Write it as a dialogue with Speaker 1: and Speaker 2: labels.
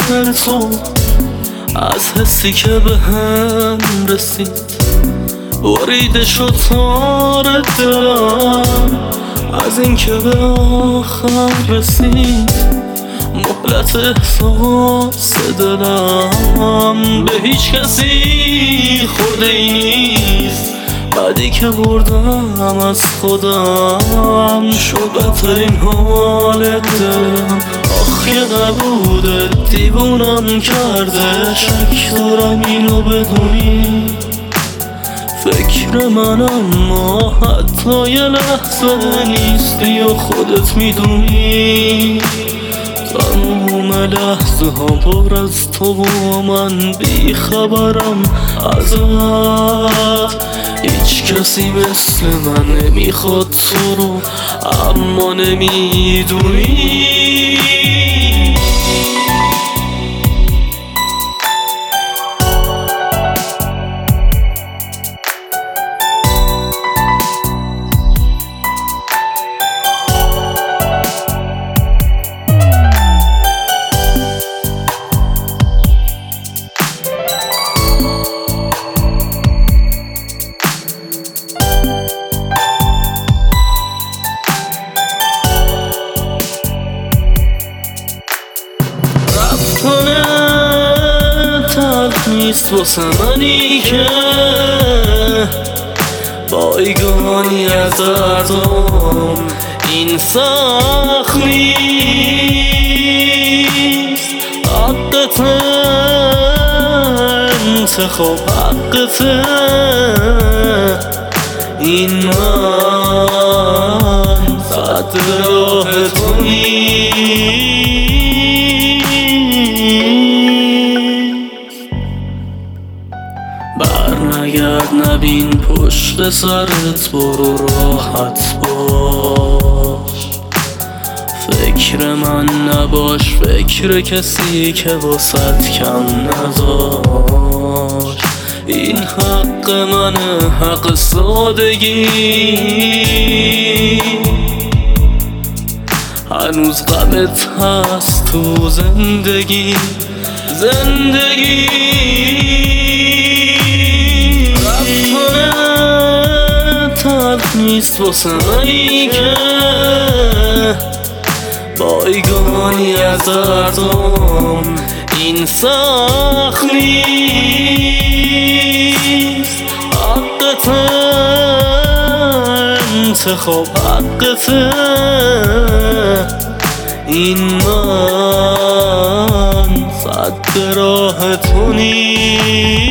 Speaker 1: خاطر تو، از حسی که به هم رسید بریده شد تار دلم، از این که به آخر رسید مهلت احساس دلم. به هیچ کسی خورده ای نیست بعدی که بردم از خودم، شد بدترین حال دلم. آخ که نبوده دیوونم کرده، شک دارم اینو بدونی فکر من، اما حتی یه لحظه نیستی و خودت میدونی. تموم لحظه ها پر از تو و من بی خبرم ازت. هیچ کسی مثل من نمیخواد تو رو، اما نمیدونی. تلخ نیست واسه منی که بایگانی از دردم، این سخت نیست. حقت انتخاب، حقت این من صد راه تو نیست. برنگرد نبین پشت سرت، برو راحت باش. فکر من نباش، فکر کسی که واسط کم نذاش. این حق منه، حق سادگی. هنوز غمت هست تو زندگی. تلخ نیست واسه منی که بایگانی از دردم، این سخت نیست. حقت انتخاب، حقت این من صد راه تو نیست.